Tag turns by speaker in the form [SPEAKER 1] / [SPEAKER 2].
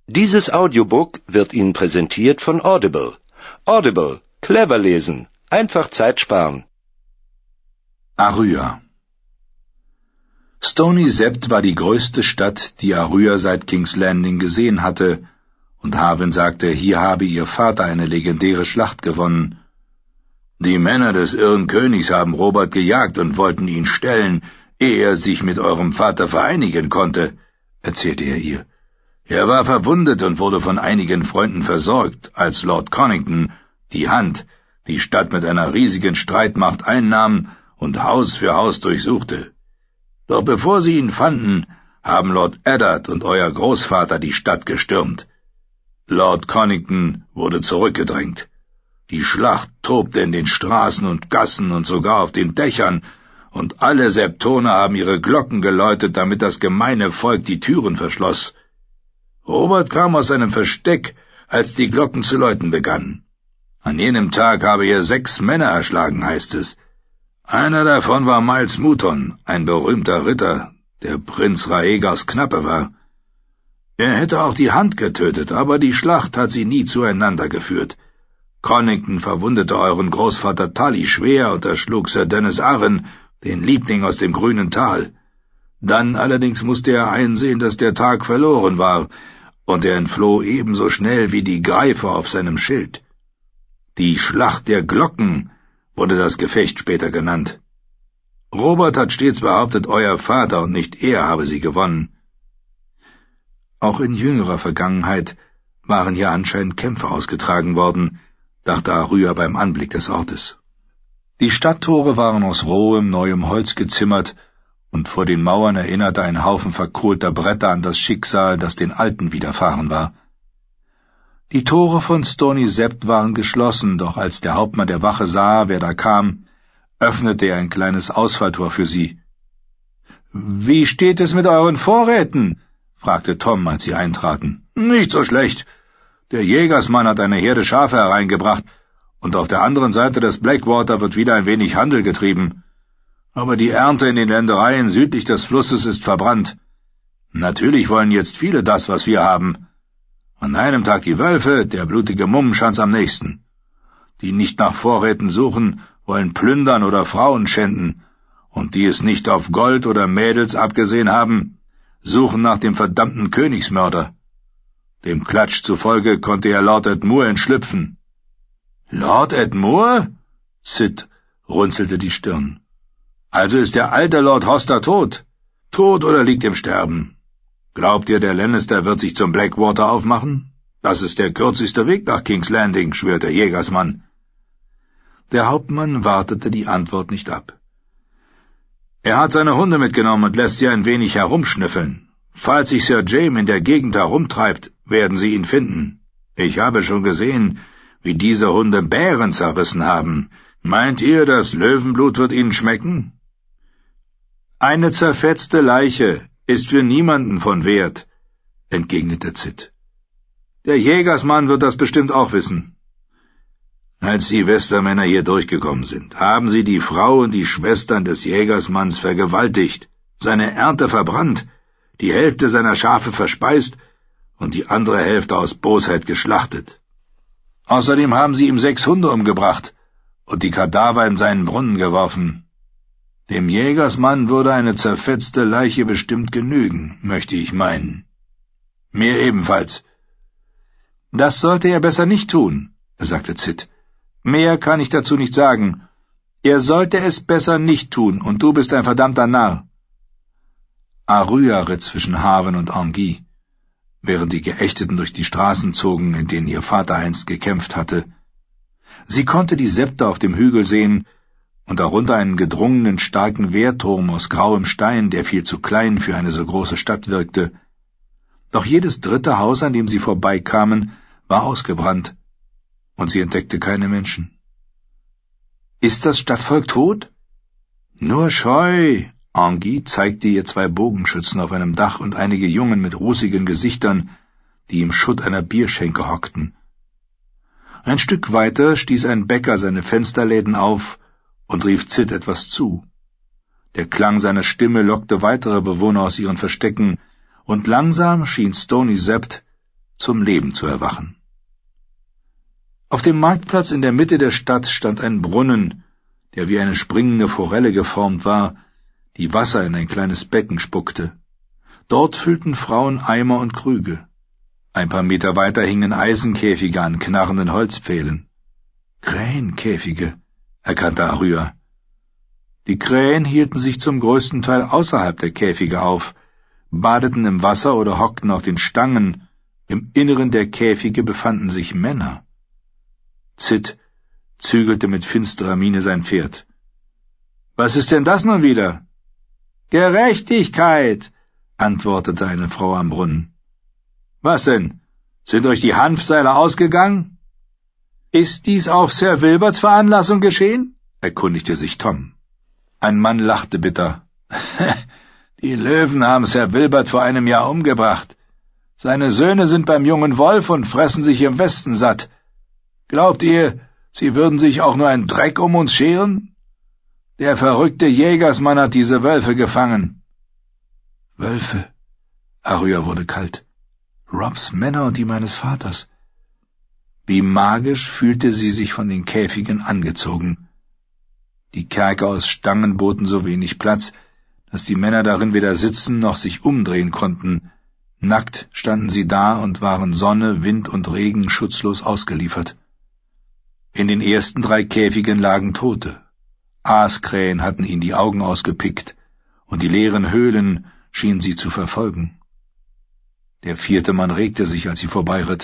[SPEAKER 1] Dieses Audiobook wird Ihnen präsentiert von Audible. Audible, clever lesen, einfach Zeit sparen.
[SPEAKER 2] Arrya. Stony Sept war die größte Stadt, die Arrya seit King's Landing gesehen hatte, und Harwin sagte, hier habe ihr Vater eine legendäre Schlacht gewonnen. Die Männer des irren Königs haben Robert gejagt und wollten ihn stellen, ehe er sich mit eurem Vater vereinigen konnte, erzählte er ihr. Er war verwundet und wurde von einigen Freunden versorgt, als Lord Conington, die Hand, die Stadt mit einer riesigen Streitmacht einnahm und Haus für Haus durchsuchte. Doch bevor sie ihn fanden, haben Lord Eddard und euer Großvater die Stadt gestürmt. Lord Conington wurde zurückgedrängt. Die Schlacht tobte in den Straßen und Gassen und sogar auf den Dächern, und alle Septoner haben ihre Glocken geläutet, damit das gemeine Volk die Türen verschloss. Robert kam aus seinem Versteck, als die Glocken zu läuten begannen. An jenem Tag habe er 6 Männer erschlagen, heißt es. Einer davon war Miles Mouton, ein berühmter Ritter, der Prinz Rhaegars Knappe war. Er hätte auch die Hand getötet, aber die Schlacht hat sie nie zueinander geführt. Conington verwundete euren Großvater Tully schwer und erschlug Sir Dennis Arryn, den Liebling aus dem grünen Tal. Dann allerdings musste er einsehen, dass der Tag verloren war, und er entfloh ebenso schnell wie die Greifer auf seinem Schild. Die Schlacht der Glocken wurde das Gefecht später genannt. Robert hat stets behauptet, euer Vater und nicht er habe sie gewonnen. Auch in jüngerer Vergangenheit waren hier anscheinend Kämpfe ausgetragen worden, dachte Arrya beim Anblick des Ortes. Die Stadttore waren aus rohem, neuem Holz gezimmert, und vor den Mauern erinnerte ein Haufen verkohlter Bretter an das Schicksal, das den Alten widerfahren war. Die Tore von Stony Sept waren geschlossen, doch als der Hauptmann der Wache sah, wer da kam, öffnete er ein kleines Ausfalltor für sie. »Wie steht es mit euren Vorräten?« fragte Tom, als sie eintraten. »Nicht so schlecht. Der Jägersmann hat eine Herde Schafe hereingebracht, und auf der anderen Seite des Blackwater wird wieder ein wenig Handel getrieben. Aber die Ernte in den Ländereien südlich des Flusses ist verbrannt. Natürlich wollen jetzt viele das, was wir haben. An einem Tag die Wölfe, der blutige Mummenschanz am nächsten. Die nicht nach Vorräten suchen, wollen plündern oder Frauen schänden, und die es nicht auf Gold oder Mädels abgesehen haben, suchen nach dem verdammten Königsmörder. Dem Klatsch zufolge konnte er Lord Edmure entschlüpfen.« »Lord Edmure?« Cid runzelte die Stirn. »Also ist der alte Lord Hoster tot? Tot oder liegt im Sterben? Glaubt ihr, der Lannister wird sich zum Blackwater aufmachen? Das ist der kürzeste Weg nach King's Landing«, schwört der Jägersmann. Der Hauptmann wartete die Antwort nicht ab. »Er hat seine Hunde mitgenommen und lässt sie ein wenig herumschnüffeln. Falls sich Sir Jaime in der Gegend herumtreibt, werden sie ihn finden. Ich habe schon gesehen, wie diese Hunde Bären zerrissen haben. Meint ihr, das Löwenblut wird ihnen schmecken?« »Eine zerfetzte Leiche ist für niemanden von Wert«, entgegnete Cid. »Der Jägersmann wird das bestimmt auch wissen.« »Als die Westermänner hier durchgekommen sind, haben sie die Frau und die Schwestern des Jägersmanns vergewaltigt, seine Ernte verbrannt, die Hälfte seiner Schafe verspeist und die andere Hälfte aus Bosheit geschlachtet. Außerdem haben sie ihm 6 Hunde umgebracht und die Kadaver in seinen Brunnen geworfen. Dem Jägersmann würde eine zerfetzte Leiche bestimmt genügen, möchte ich meinen. Mir ebenfalls.« »Das sollte er besser nicht tun«, sagte Cid. »Mehr kann ich dazu nicht sagen. Er sollte es besser nicht tun, und du bist ein verdammter Narr.« Arrya ritt zwischen Harwin und Anguy, während die Geächteten durch die Straßen zogen, in denen ihr Vater einst gekämpft hatte. Sie konnte die Septer auf dem Hügel sehen und darunter einen gedrungenen, starken Wehrturm aus grauem Stein, der viel zu klein für eine so große Stadt wirkte. Doch jedes dritte Haus, an dem sie vorbeikamen, war ausgebrannt, und sie entdeckte keine Menschen. »Ist das Stadtvolk tot?« »Nur scheu!« Anguy zeigte ihr 2 Bogenschützen auf einem Dach und einige Jungen mit rußigen Gesichtern, die im Schutt einer Bierschenke hockten. Ein Stück weiter stieß ein Bäcker seine Fensterläden auf und rief Cid etwas zu. Der Klang seiner Stimme lockte weitere Bewohner aus ihren Verstecken, und langsam schien Stony Sept zum Leben zu erwachen. Auf dem Marktplatz in der Mitte der Stadt stand ein Brunnen, der wie eine springende Forelle geformt war, die Wasser in ein kleines Becken spuckte. Dort füllten Frauen Eimer und Krüge. Ein paar Meter weiter hingen Eisenkäfige an knarrenden Holzpfählen. Krähenkäfige, erkannte Aryeh. Die Krähen hielten sich zum größten Teil außerhalb der Käfige auf, badeten im Wasser oder hockten auf den Stangen. Im Inneren der Käfige befanden sich Männer. Zid zügelte mit finsterer Miene sein Pferd. »Was ist denn das nun wieder?« »Gerechtigkeit«, antwortete eine Frau am Brunnen. »Was denn? Sind euch die Hanfseile ausgegangen?« »Ist dies auf Sir Wilberts Veranlassung geschehen?« erkundigte sich Tom. Ein Mann lachte bitter. »Die Löwen haben Sir Wilbert vor einem Jahr umgebracht. Seine Söhne sind beim jungen Wolf und fressen sich im Westen satt. Glaubt ihr, sie würden sich auch nur einen Dreck um uns scheren? Der verrückte Jägersmann hat diese Wölfe gefangen.« »Wölfe«, Aryeh wurde kalt. »Robs Männer und die meines Vaters.« Wie magisch fühlte sie sich von den Käfigen angezogen. Die Kerker aus Stangen boten so wenig Platz, dass die Männer darin weder sitzen noch sich umdrehen konnten. Nackt standen sie da und waren Sonne, Wind und Regen schutzlos ausgeliefert. In den ersten 3 Käfigen lagen Tote. Aaskrähen hatten ihnen die Augen ausgepickt, und die leeren Höhlen schienen sie zu verfolgen. Der 4. Mann regte sich, als sie vorbeiritt.